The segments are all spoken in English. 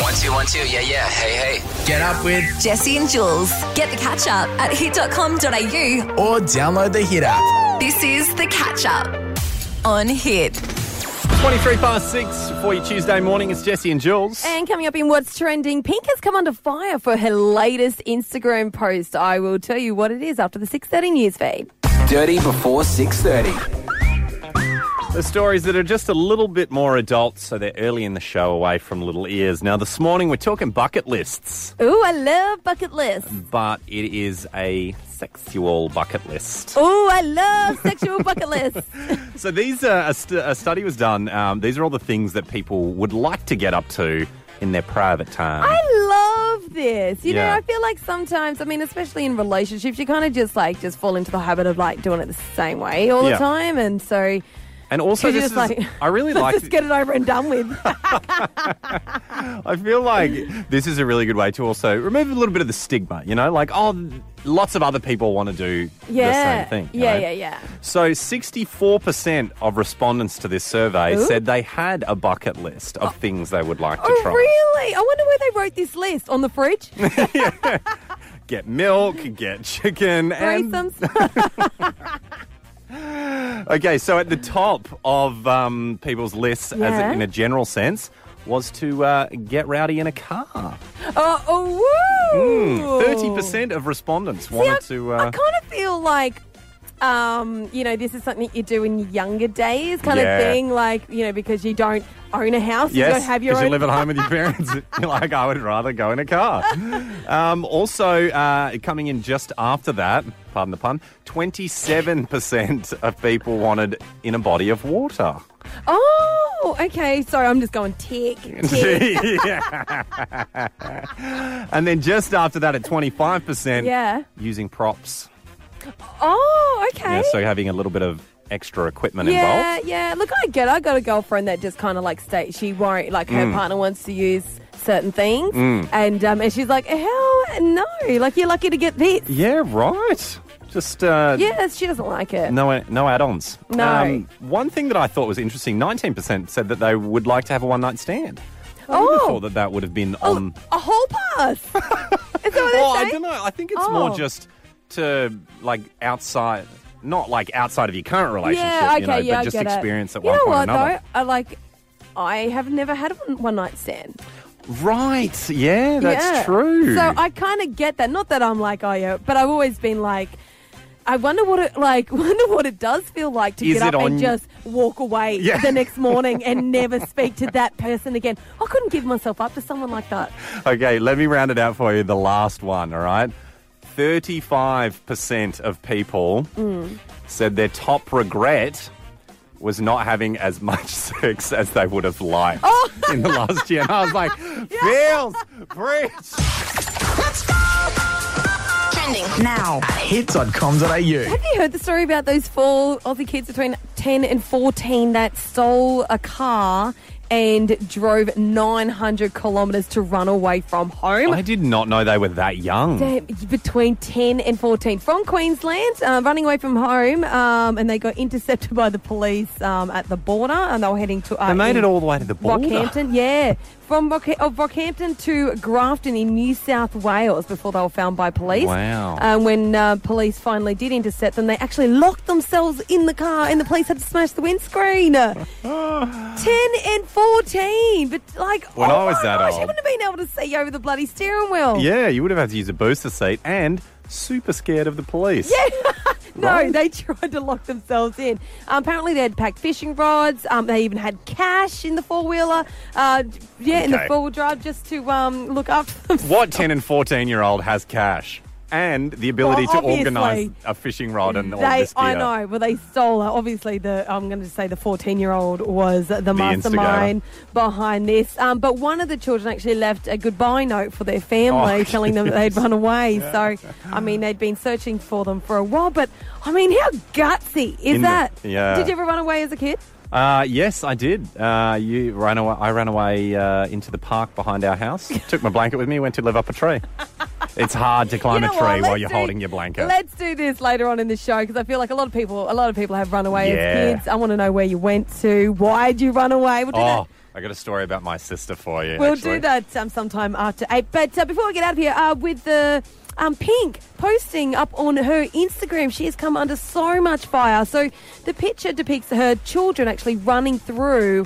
1212, yeah. Hey. Get up with Jesse and Jules. Get the catch up at hit.com.au. or download the Hit app. This is the catch up on Hit. 23 past 6 for your Tuesday morning. It's Jesse and Jules. And coming up in What's Trending, Pink has come under fire for her latest Instagram post. I will tell you what it is after the 6:30 news feed. Dirty before 6:30. The stories that are just a little bit more adult, so they're early in the show, away from little ears. Now, this morning we're talking bucket lists, Ooh, I love bucket lists. but it is a sexual bucket list. Ooh, I love sexual bucket lists. So these, a study was done. These are all the things that people would like to get up to in their private time. I love this. You know, Yeah. I feel like sometimes, I mean, especially in relationships, you kind of just fall into the habit of doing it the same way all Yeah. the time. And so... And also, You're this just is, I really let's like. just get it over and done with. I feel like this is a really good way to also remove a little bit of the stigma. You know, like lots of other people want to do the same thing. you know? Yeah. So 64% of respondents to this survey Ooh. said they had a bucket list of things they would like to Oh, try. really? I wonder where they wrote this list. On the fridge? Get milk, get chicken, and Threesomes? okay. So at the top of people's lists, Yeah. in a general sense, was to get rowdy in a car. Woo! 30% of respondents wanted to. I kind of feel like, this is something you do in younger days kind Yeah. of thing, because you don't own a house, you don't Yes, have your because own... you live at home with your parents. You're like, I would rather go in a car. Also, coming in just after that, pardon the pun, 27% of people wanted in a body of water. Oh, okay. Sorry, I'm just going tick. And then just after that, at 25%, Yeah. using props. Oh, okay. Yeah, so having a little bit of extra equipment involved. Yeah. Look, I get it. I got a girlfriend that just kind of states she won't, her partner wants to use certain things. And she's like, hell no. You're lucky to get this. Yeah, right. Just Yeah, she doesn't like it. no add-ons. No. One thing that I thought was interesting, 19% said that they would like to have a one-night stand. I would have thought that would have been on... A hall pass. Is that what they're Well, I saying? don't know. I think it's more just to, outside... Not outside of your current relationship, Yeah, okay, but I just get it. experience at You one know point what, or another. though? I have never had a one-night stand. Right, yeah, that's Yeah. true. So I kind of get that. Not that I'm oh yeah, but I've always been I wonder what it does feel like to Is get it up and on- just walk away Yeah. the next morning and never speak to that person again. I couldn't give myself up to someone like that. Okay, let me round it out for you, the last one, all right? 35% of people said their top regret was not having as much sex as they would have liked in the last year. And I was like, feels, preach. Trending now. hit.com.au. Have you heard the story about those 4 Aussie kids between 10 and 14 that stole a car and drove 900 kilometres to run away from home? I did not know they were that young. They're between 10 and 14 from Queensland, running away from home, and they got intercepted by the police at the border, and they were heading to... They made it all the way to the border. Rockhampton, yeah. From Rockhampton to Grafton in New South Wales before they were found by police. Wow. When police finally did intercept them, they actually locked themselves in the car and the police had to smash the windscreen. 10 and 14. But When I was that gosh, old. you wouldn't have been able to see over the bloody steering wheel. Yeah, you would have had to use a booster seat and super scared of the police. Yeah. No, Right. they tried to lock themselves in. Apparently, they had packed fishing rods. They even had cash in the four-wheeler. In the Okay. four-wheel drive just to look after themselves. What 10 and 14-year-old has cash and the ability Well, to organise obviously, a fishing rod and all this gear? I know. Well, they stole. Obviously, I'm going to say the 14-year-old was the mastermind behind this. But one of the children actually left a goodbye note for their family, telling them that they'd run away. So, I mean, they'd been searching for them for a while. But I mean, how gutsy is that? Yeah. Did you ever run away as a kid? Yes, I did. I ran away into the park behind our house. Took my blanket with me. Went to live up a tree. It's hard to climb You know a tree what? while Let's you're do- holding your blanket. Let's do this later on in the show because I feel like a lot of people have run away Yeah. as kids. I want to know where you went to. Why'd you run away? We'll do that I got a story about my sister for you. We'll actually. do that sometime after 8. But before we get out of here, with the Pink posting up on her Instagram, she has come under so much fire. So the picture depicts her children actually running through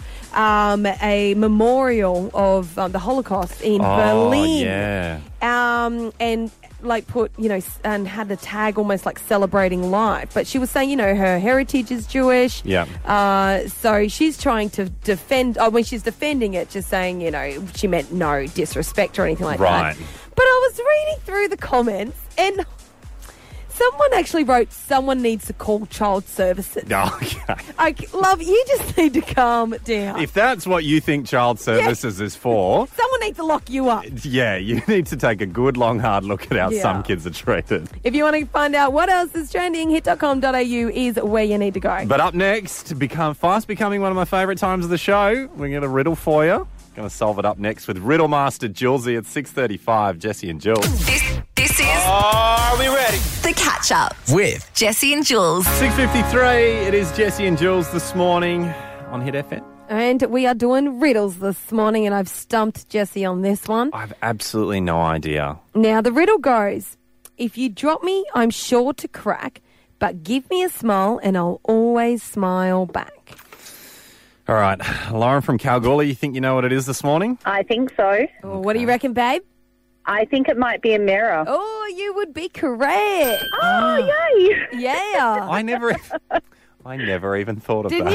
a memorial of the Holocaust in Berlin. Yeah. And like put, and had the tag almost like celebrating life. But she was saying, her heritage is Jewish. Yeah. So she's trying to defend, when she's defending it, just saying, she meant no disrespect or anything like Right. that. But I was reading through the comments and someone actually wrote, someone needs to call child services. Okay. Love, you just need to calm down. If that's what you think child services is for, Someone needs to lock you up. yeah, you need to take a good, long, hard look at how Yeah. some kids are treated. If you want to find out what else is trending, hit.com.au is where you need to go. But up next, becoming one of my favourite times of the show, we get a riddle for you. Going to solve it up next with Riddle Master Julesy at 6:35. Jesse and Jules. This is Are we ready? The Catch Up. With Jesse and Jules. 6:53. It is Jesse and Jules this morning on Hit FM. And we are doing riddles this morning, and I've stumped Jesse on this one. I have absolutely no idea. Now, the riddle goes, if you drop me, I'm sure to crack, but give me a smile and I'll always smile back. All right, Lauren from Kalgoorlie, you think you know what it is this morning? I think so. Oh, what do you reckon, babe? I think it might be a mirror. Oh, you would be correct. Oh, yay! Yeah. I never even thought of Didn't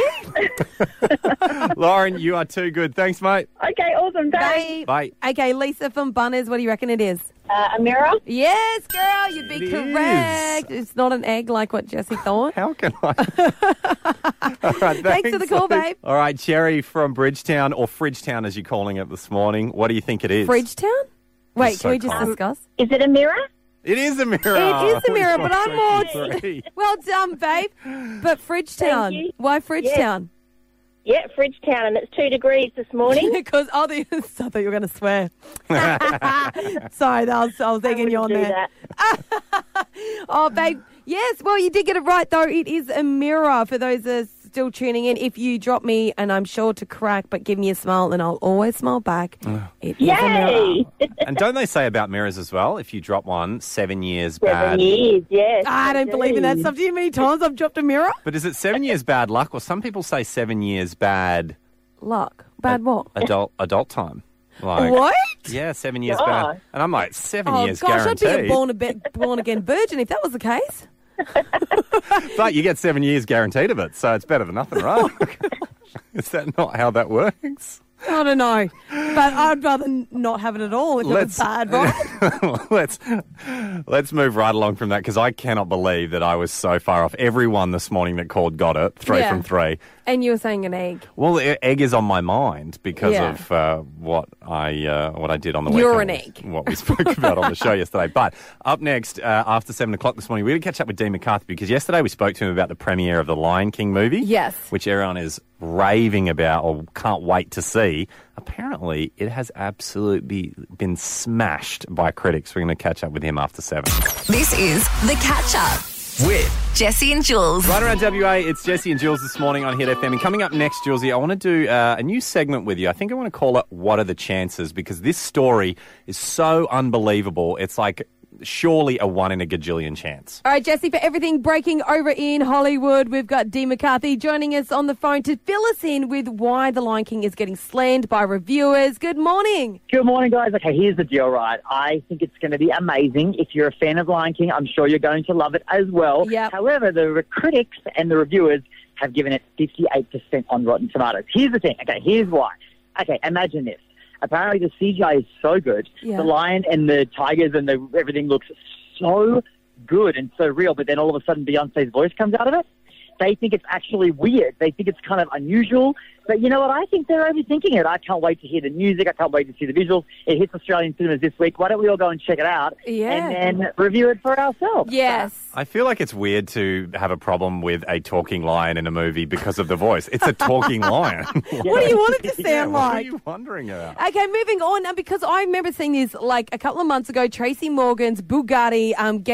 that. you? Lauren, you are too good. Thanks, mate. Okay, awesome. Thanks. Babe. Bye. Okay, Lisa from Bunners, what do you reckon it is? A mirror? Yes, girl, you'd be It correct. It's not an egg like what Jesse thought. How can I? All right, Thanks for the call, babe. All right, Cherry from Bridgetown, or Fridgetown as you're calling it this morning. What do you think it is? Fridgetown? Wait, so can we just calm. discuss? Is it a mirror? It is a mirror. It is a mirror, but I'm more... 6:53. Well done, babe. But Fridgetown. Thank you. Why Fridgetown? Yeah, Fridgetown, and it's 2 degrees this morning. Because I thought you were going to swear. Sorry, I was egging you on Do there. that. Oh, babe. Yes, well, you did get it right, though. It is a mirror for those that are still tuning in. If you drop me, and I'm sure to crack, but give me a smile, and I'll always smile back. It is a mirror. Yay! And don't they say about mirrors as well? If you drop one, 7 years bad. 7 years, yes. I don't believe in that stuff. Do you know how many times I've dropped a mirror? But is it 7 years bad luck, or some people say 7 years bad Luck. Bad what? adult time? Like, What? Yeah, 7 years Oh. bad. And I'm like, 7 Oh, years gosh, guaranteed. I'd be a born-again virgin if that was the case. But you get 7 years guaranteed of it, so it's better than nothing, right? Is that not how that works? I don't know. But I'd rather not have it at all if it was bad, right? Let's move right along from that, because I cannot believe that I was so far off. Everyone this morning that called got it, 3 Yeah. from 3. And you were saying an egg. Well, egg is on my mind because Yeah. of what I did on the You're weekend. an egg. What we spoke about on the show yesterday. But up next, after 7 o'clock this morning, we're going to catch up with Dean McCarthy, because yesterday we spoke to him about the premiere of the Lion King movie. Yes. Which everyone is raving about or can't wait to see. Apparently, it has absolutely been smashed by critics. We're going to catch up with him after 7. This is The Catch Up. with Jesse and Jules. Right around WA, it's Jesse and Jules this morning on Hit FM. And coming up next, Julesy, I want to do a new segment with you. I think I want to call it What Are the Chances? Because this story is so unbelievable. It's like surely a 1 in a gajillion chance. All right, Jesse, for everything breaking over in Hollywood, we've got Dean McCarthy joining us on the phone to fill us in with why The Lion King is getting slammed by reviewers. Good morning. Good morning, guys. Okay, here's the deal, right? I think it's going to be amazing. If you're a fan of Lion King, I'm sure you're going to love it as well. Yep. However, the critics and the reviewers have given it 58% on Rotten Tomatoes. Here's the thing. Okay, here's why. Okay, imagine this. Apparently the CGI is so good. Yeah. The lion and the tigers and everything looks so good and so real, but then all of a sudden Beyonce's voice comes out of it. They think it's actually weird. They think it's kind of unusual. But you know what? I think they're overthinking it. I can't wait to hear the music. I can't wait to see the visuals. It hits Australian cinemas this week. Why don't we all go and check it out Yeah. and then review it for ourselves? Yes. I feel like it's weird to have a problem with a talking lion in a movie because of the voice. It's a talking lion. What do you want it to sound What are like? you wondering about? Okay, moving on. And because I remember seeing this like a couple of months ago, Tracy Morgan's Bugatti,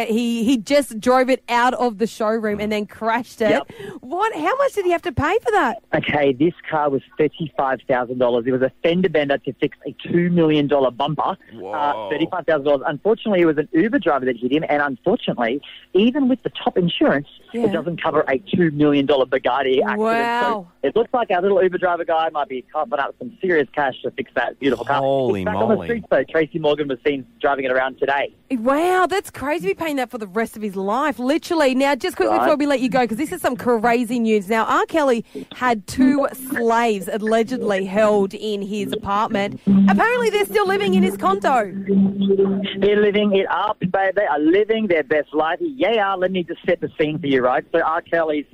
he just drove it out of the showroom and then crashed it. Yep. How much did he have to pay for that? Okay, this car car was $35,000. It was a fender bender to fix a $2 million bumper. $35,000. Unfortunately, it was an Uber driver that hit him, and unfortunately, even with the top insurance, it doesn't cover a $2 million Bugatti accident. Wow. So it looks like our little Uber driver guy might be coughing up some serious cash to fix that beautiful car. Holy it's back moly. on the streets, though. Tracy Morgan was seen driving it around today. Wow, that's crazy to be paying that for the rest of his life, literally. Now, just quickly before we let you go, because this is some crazy news. Now, R. Kelly had 2 slaves allegedly held in his apartment. Apparently, they're still living in his condo. They're living it up, babe. They are living their best life. Yeah, let me just set the scene for you, right? So R. Kelly's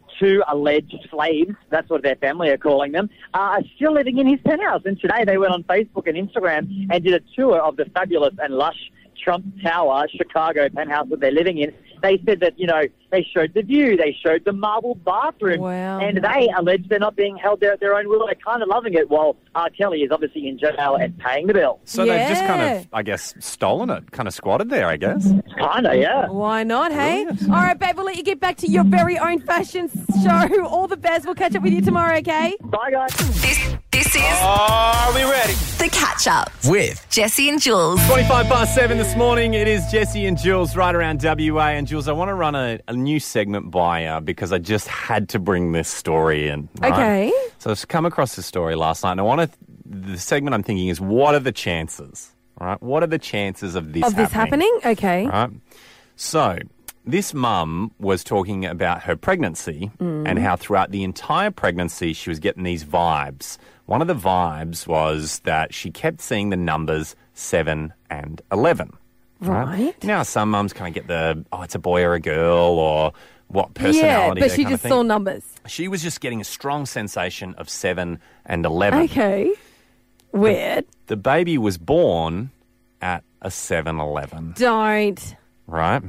2 alleged slaves, that's what their family are calling them, are still living in his penthouse. And today they went on Facebook and Instagram and did a tour of the fabulous and lush Trump Tower, Chicago penthouse that they're living in. They said that, they showed the view, they showed the marble bathroom, and they allege they're not being held there at their own will. They're kind of loving it, while R. Kelly is obviously in jail and paying the bill. So they've just kind of, I guess, stolen it, kind of squatted there, I guess. Kind of, yeah. Why not, hey? All right, babe, we'll let you get back to your very own fashion show. All the best. We'll catch up with you tomorrow, okay? Bye, guys. This is Are we ready? The Catch Up. With Jesse and Jules. 7:25 this morning. It is Jesse and Jules right around WA. And Jules, I want to run a new segment by you because I just had to bring this story in. Right? Okay. So I've come across this story last night, and the segment I'm thinking is, what are the chances? Right? What are the chances of this happening? Okay. Right. So this mum was talking about her pregnancy and how throughout the entire pregnancy she was getting these vibes. One of the vibes was that she kept seeing the numbers 7 and 11. Right. Now, some mums kind of get it's a boy or a girl, or what personality. Yeah, but she just saw numbers. She was just getting a strong sensation of 7 and 11. Okay. Weird. The baby was born at a 7-Eleven. Don't. Right.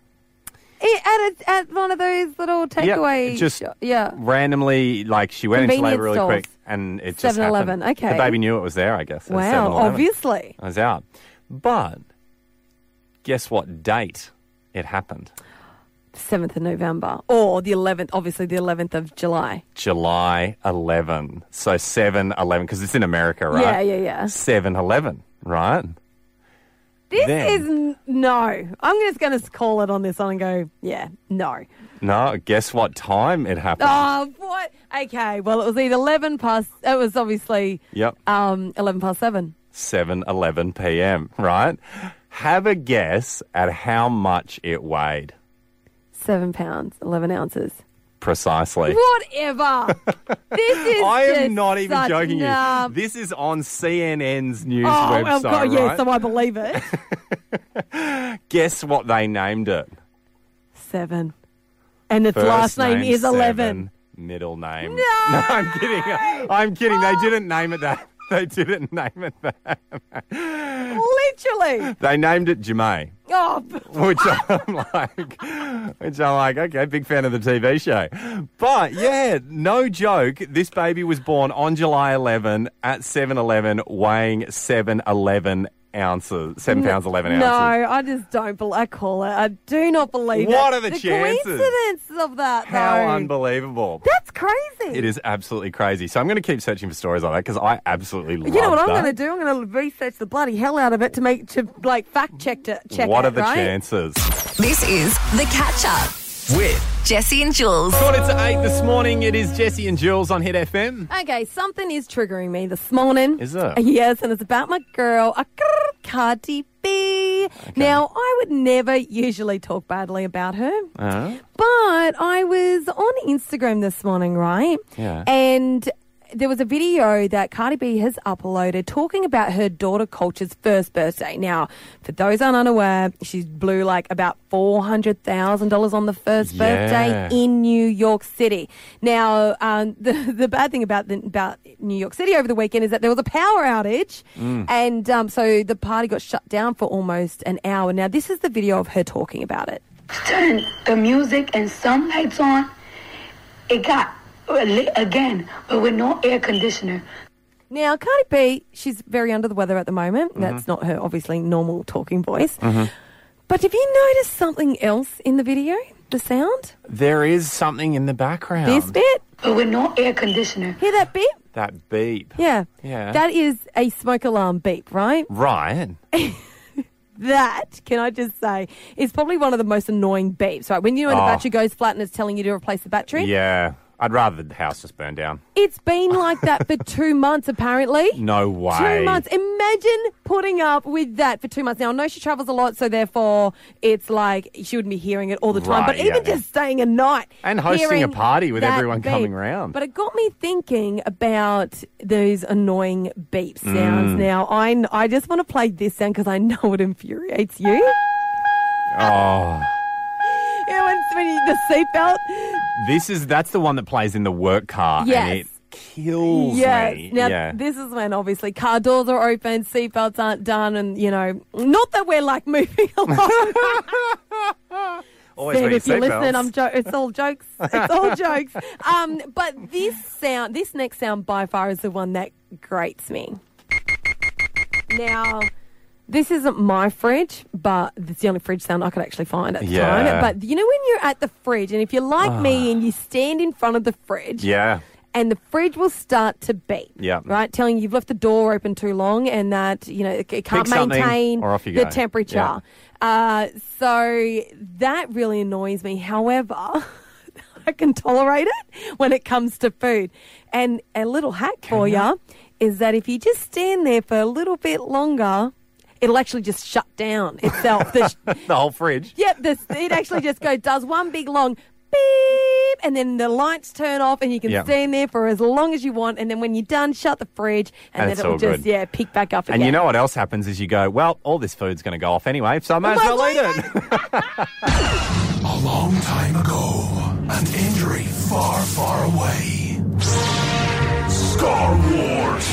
At one of those little takeaway just randomly, like she went into labour really quick and it just 7-Eleven, happened. okay. The baby knew it was there, I guess. Wow, obviously. I was out. But guess what date it happened? 7th of November. Or the 11th, obviously the 11th of July. July 11. So 7-Eleven, because it's in America, right? Yeah. 7-Eleven, right? This is no. I'm just going to call it on this one and go, no. No, guess what time it happened? Oh, what? Okay, well, it was either 11 past, it was obviously 11 past 7. 7:11 p.m., right? Have a guess at how much it weighed. 7 pounds, 11 ounces. Precisely. Whatever. This is I am not even joking you. This is on CNN's news website, God, right? so I believe it. Guess what they named it? 7. And its First last name is 11. 7, middle name. No, I'm kidding. I'm kidding. They didn't name it that. They didn't name it that. Literally. They named it Jemay. Oh, Which I'm like, okay, big fan of the TV show. But yeah, no joke, this baby was born on July 11 at 7-Eleven, weighing 7 pounds 11 ounces. No, I just don't believe. I call it. I do not believe it. What are the chances? Coincidence of that, How though. unbelievul. That's crazy. It is absolutely crazy. So I'm going to keep searching for stories like that because I absolutely love that. You know what I'm going to do? I'm going to research the bloody hell out of it to fact check it. What are the chances? This is The Catch Up. with Jesse and Jules. 7:45 this morning. It is Jesse and Jules on Hit FM. Okay, something is triggering me this morning. Is it? Yes, and it's about my girl, Cardi B. Okay. Now, I would never usually talk badly about her, but I was on Instagram this morning, right? Yeah. And there was a video that Cardi B has uploaded talking about her daughter Culture's first birthday. Now, for those unaware, she blew like about $400,000 on the first birthday in New York City. Now, the bad thing about New York City over the weekend is that there was a power outage, and so the party got shut down for almost an hour. Now, this is the video of her talking about it. Turn the music and some lights on. It got lit again, but with no air conditioner. Now, Cardi B, she's very under the weather at the moment. That's not her, obviously, normal talking voice. But have you noticed something else in the video? the sound? There is something in the background. This bit? But with no air conditioner. Hear that beep? That beep. Yeah. Yeah. That is a smoke alarm beep, right? Right. That, can I just say, is probably one of the most annoying beeps, right? When you know when the battery goes flat and it's telling you to replace the battery. Yeah. I'd rather the house just burn down. It's been like that for 2 months, apparently. No way. 2 months. Imagine putting up with that for 2 months. Now, I know she travels a lot, so therefore it's like she wouldn't be hearing it all the time. Right, but even just staying a night. And hosting hearing a party with that everyone beep. coming round. But it got me thinking about those annoying beep sounds. Now, I just want to play this sound because I know it infuriates you. Oh. You know, when the seatbelt. That's the one that plays in the work car. Yes. And it kills Yes. me. Now, this is when obviously car doors are open, seatbelts aren't done, and, you know, not that we're like moving along. Always Sam, wear if you're your listening, seatbelts. it's all jokes. It's all jokes. But this next sound by far is the one that grates me. Now, this isn't my fridge, but it's the only fridge sound I could actually find at the time. But you know when you're at the fridge, and if you're like me and you stand in front of the fridge, and the fridge will start to beep, right, telling you you've left the door open too long and that you know it can't maintain the temperature. So that really annoys me. However, I can tolerate it when it comes to food. And a little hack for you is that if you just stand there for a little bit longer, it'll actually just shut down itself. The whole fridge? Yep, it actually just does one big long beep, and then the lights turn off and you can stand there for as long as you want, and then when you're done, shut the fridge, and then it'll just, pick back up again. And you know what else happens is you go, well, all this food's going to go off anyway, so I might as well eat it. A long time ago, an injury far, far away. Star Wars.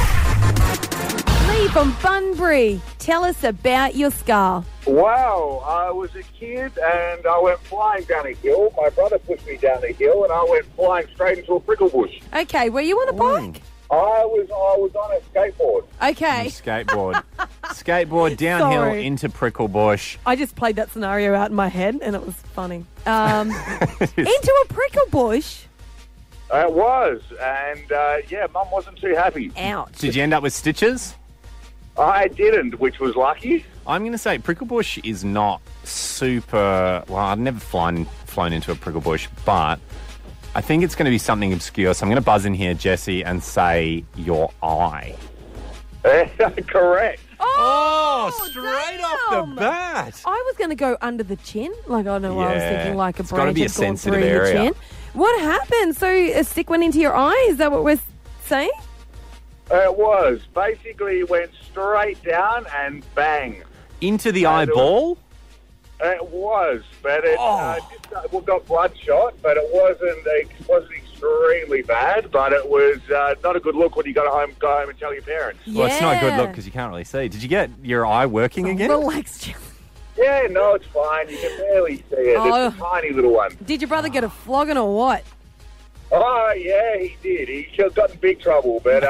Lee from Bunbury, tell us about your scar. Wow, I was a kid and I went flying down a hill. My brother pushed me down the hill and I went flying straight into a prickle bush. Okay, were you on a bike? I was on a skateboard. Okay. Skateboard downhill into prickle bush. I just played that scenario out in my head and it was funny. Into a prickle bush? It was, and Mum wasn't too happy. Ouch. Did you end up with stitches? I didn't, which was lucky. I'm going to say prickle bush is not super... Well, I've never flown into a prickle bush, but I think it's going to be something obscure. So I'm going to buzz in here, Jesse, and say your eye. Correct. Straight off the bat. I was going to go under the chin. Like, I don't know why I was thinking like a It's gotta branch be a had gone sensitive through area. the chin. What happened? So a stick went into your eye? Is that what we're saying? It was. Basically went straight down and bang. Into the eyeball? It was, but it got bloodshot, but it wasn't extremely bad, but it was not a good look when you go home and tell your parents. Well, it's not a good look because you can't really see. Did you get your eye working again? Relax, Jill. Yeah, no, it's fine. You can barely see it. It's a tiny little one. Did your brother get a flogging or what? Oh, yeah, he did. He got in big trouble, but...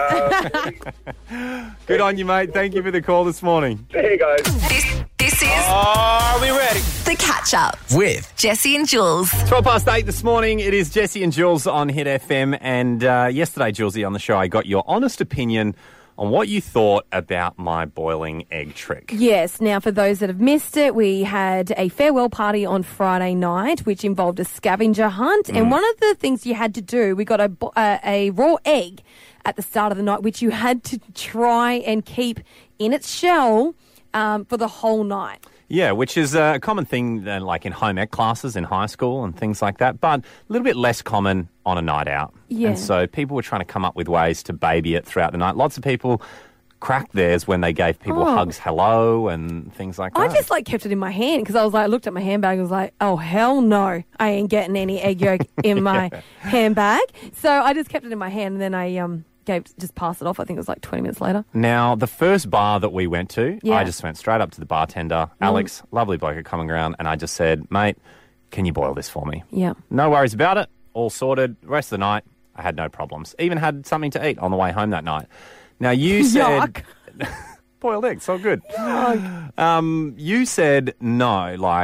Good on you, mate. Thank you for the call this morning. There you go. This is Are we ready? The Catch Up. With Jesse and Jules. 8:12 this morning. It is Jesse and Jules on Hit FM. And yesterday, Julesy, on the show, I got your honest opinion on what you thought about my boiling egg trick. Yes. Now, for those that have missed it, we had a farewell party on Friday night, which involved a scavenger hunt. And one of the things you had to do, we got a raw egg at the start of the night, which you had to try and keep in its shell for the whole night. Yeah, which is a common thing like in home ec classes in high school and things like that, but a little bit less common on a night out. Yeah. And so people were trying to come up with ways to baby it throughout the night. Lots of people cracked theirs when they gave people hugs hello and things like that. I just kept it in my hand because I looked at my handbag and was like, oh, hell no, I ain't getting any egg yolk in my handbag. So I just kept it in my hand and then I just passed it off. I think it was 20 minutes later. Now, the first bar that we went to, Yeah. I just went straight up to the bartender, Alex, lovely bloke at Common Ground, and I just said, mate, can you boil this for me? Yeah. No worries about it. All sorted. The rest of the night, I had no problems. Even had something to eat on the way home that night. Now, you said... boiled eggs, so good. You said no,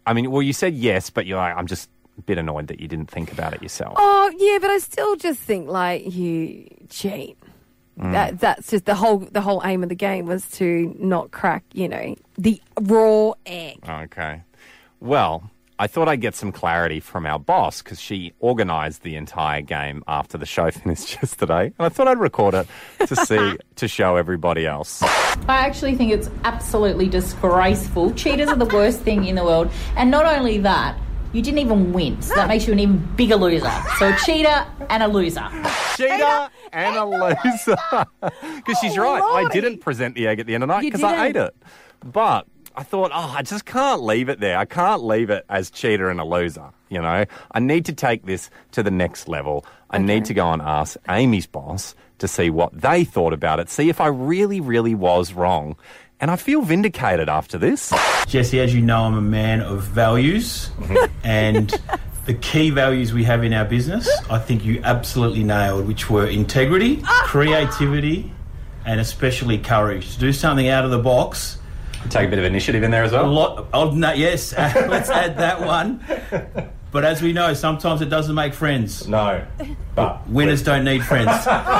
I mean, well, you said yes, but you're like, I'm just a bit annoyed that you didn't think about it yourself. Oh, yeah, but I still just think, like, you cheat. That's just the whole aim of the game was to not crack, the raw egg. Okay. Well, I thought I'd get some clarity from our boss because she organised the entire game after the show finished yesterday. And I thought I'd record it to show everybody else. I actually think it's absolutely disgraceful. Cheaters are the worst thing in the world. And not only that, you didn't even win. So that makes you an even bigger loser. So a cheater and a loser. Cheater and a loser. Because she's right. Lordy. I didn't present the egg at the end of the night because I ate it. But I thought, I just can't leave it there. I can't leave it as cheater and a loser, I need to take this to the next level. I need to go and ask Amy's boss to see what they thought about it, see if I really, really was wrong. And I feel vindicated after this. Jesse, as you know, I'm a man of values. And the key values we have in our business, I think you absolutely nailed, which were integrity, creativity, and especially courage. To do something out of the box. Take a bit of initiative in there as well. Yes, let's add that one. But as we know, sometimes it doesn't make friends. No. But winners don't need friends.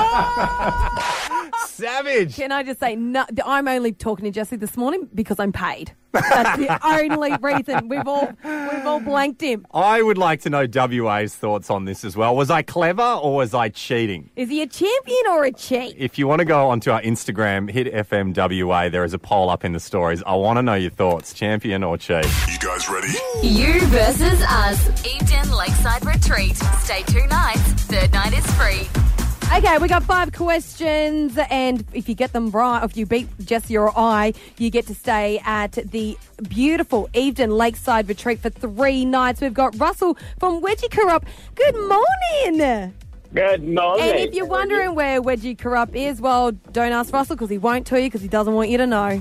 Savage. Can I just say, no, I'm only talking to Jesse this morning because I'm paid. That's the only reason. We've all blanked him. I would like to know WA's thoughts on this as well. Was I clever or was I cheating? Is he a champion or a cheat? If you want to go onto our Instagram, hit FMWA, there is a poll up in the stories. I want to know your thoughts, champion or cheat. You guys ready? You versus us. Eveton Lakeside Retreat. Stay 2 nights. Third night is free. Okay, we got 5 questions, and if you get them right, if you beat Jesse or I, you get to stay at the beautiful Eveton Lakeside Retreat for 3 nights. We've got Russell from Wedgie Corrupt. Good morning. Good morning. And if you're wondering where Wedgie Corrupt is, well, don't ask Russell because he won't tell you because he doesn't want you to know.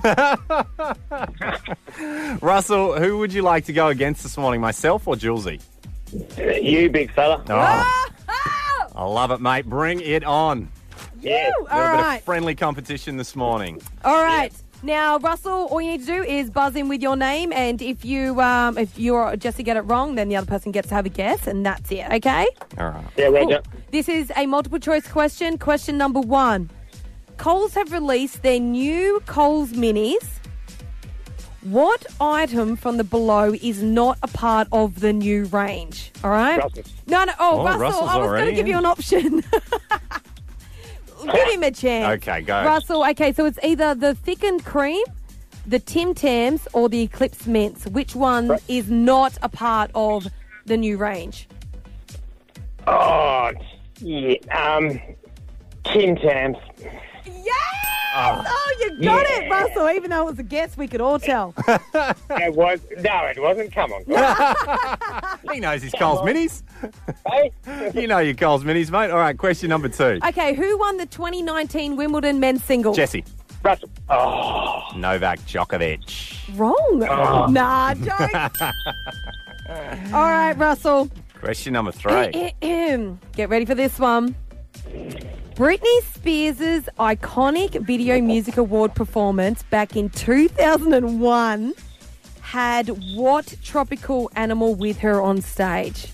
Russell, who would you like to go against this morning, myself or Julesy? You, big fella. Oh. I love it, mate. Bring it on. Yeah. All A little bit right. of friendly competition this morning. All right. Now, Russell, all you need to do is buzz in with your name, and if you or Jesse get it wrong, then the other person gets to have a guess, and that's it, okay? All right. Yeah, Roger. This is a multiple choice question. Question number 1. Coles have released their new Coles Minis. What item from the below is not a part of the new range? All right? Russell. No. Oh, Russell, Russell's I was going already to give you in. an option. Give him a chance. Okay, go. Russell, okay, so it's either the thickened cream, the Tim Tams, or the Eclipse Mints. Which one is not a part of the new range? Oh, yeah. Tim Tams. Yes! Oh, you got it, Russell. Even though it was a guess, we could all tell. It wasn't. Come on. He knows his Coles Minis. Hey? You know your Coles Minis, mate. All right, question number 2. Okay, who won the 2019 Wimbledon men's singles? Jesse. Russell. Oh. Novak Djokovic. Wrong. Nah, joke. All right, Russell. Question number 3. Get ready for this one. Britney Spears' iconic Video Music Award performance back in 2001 had what tropical animal with her on stage?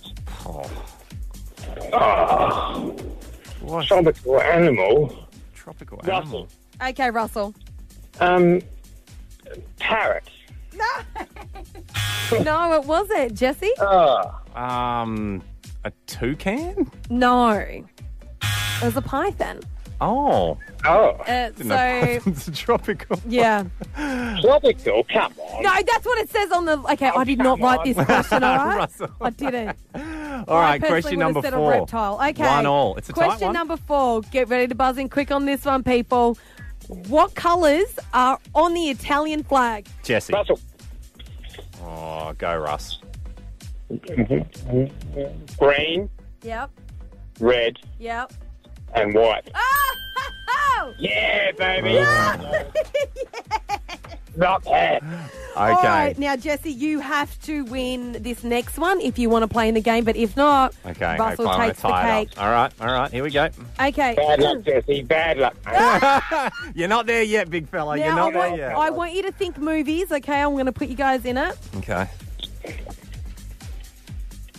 What? Tropical animal. Tropical Russell. animal. Okay, Russell. Parrot. No, it wasn't. Jesse? A toucan? No. It was a python. Oh. So, It's a tropical. yeah. Tropical? Come on. No, that's what it says on the... Okay, I did not write this question, all right? Russell. I didn't. All right, I personally question would have number said 4. A reptile. Okay. 1-1. It's a tight Question one. number 4. Get ready to buzz in quick on this one, people. What colours are on the Italian flag? Jesse. Russell. Oh, go, Russ. Green, Yep. red, Yep. and white. Oh! Yeah, baby. Not bad. All Okay. right, now, Jesse, you have to win this next one if you want to play in the game, but if not, Okay. Russell I wanna takes the tie it cake. up. All right. Here we go. Okay. Bad luck, Jesse. Bad luck. You're not there yet, big fella. You're Now, not there yet. I want you to think movies, okay? I'm going to put you guys in it. Okay.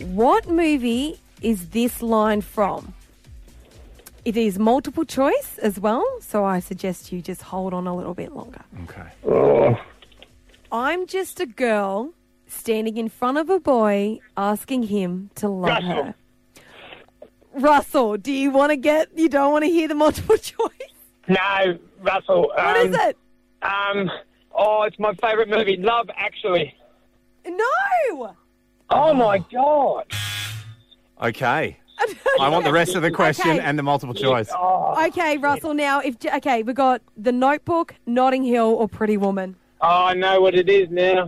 What movie is this line from? It is multiple choice as well, so I suggest you just hold on a little bit longer. Okay. Oh. I'm just a girl standing in front of a boy asking him to love her. Russell, do you want to you don't want to hear the multiple choice? No, Russell. What is it? It's my favourite movie, Love Actually. No! Oh, my God. Okay. I want the rest of the question and the multiple choice. Okay, Russell, now, we got The Notebook, Notting Hill, or Pretty Woman. Oh, I know what it is now.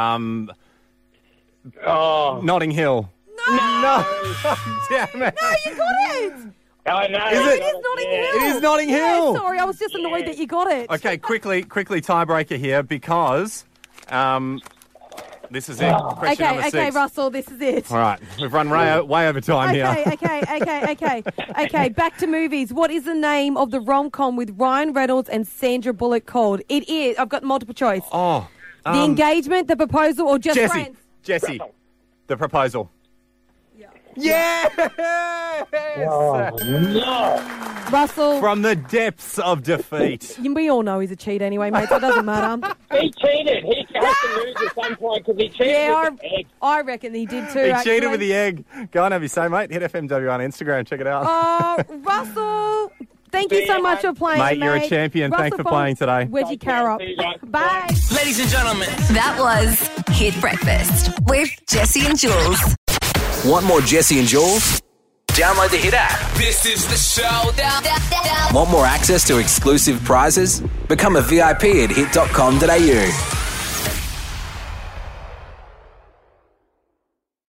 Notting Hill. No! Damn it. No, you got it! I know. Is it? It is Notting Hill. It is Notting Hill. Yeah, sorry, I was just annoyed that you got it. Okay, quickly tiebreaker here because this is it. Question number 6. Okay, Russell, this is it. All right, we've run way over time here. Okay, back to movies. What is the name of the rom-com with Ryan Reynolds and Sandra Bullock called? It is, I've got multiple choice. Oh. The Engagement, The Proposal, or Just Friends? Jesse, The Proposal. Yeah! Oh, no. Russell. From the depths of defeat. We all know he's a cheat anyway, mate, so it doesn't matter. He cheated. He has to lose at some point because he cheated with the egg. I reckon he did too, He cheated with the egg. Go on, have you say, mate. Hit FMW on Instagram. Check it out. Russell, thank you so much for playing, mate. You're a champion. Russell Thanks for playing today. Wedgie Carrot. Bye. Ladies and gentlemen. That was Hit Breakfast with Jesse and Jules. Want more Jesse and Jules? Download the Hit app. This is the showdown. Want more access to exclusive prizes? Become a VIP at hit.com.au.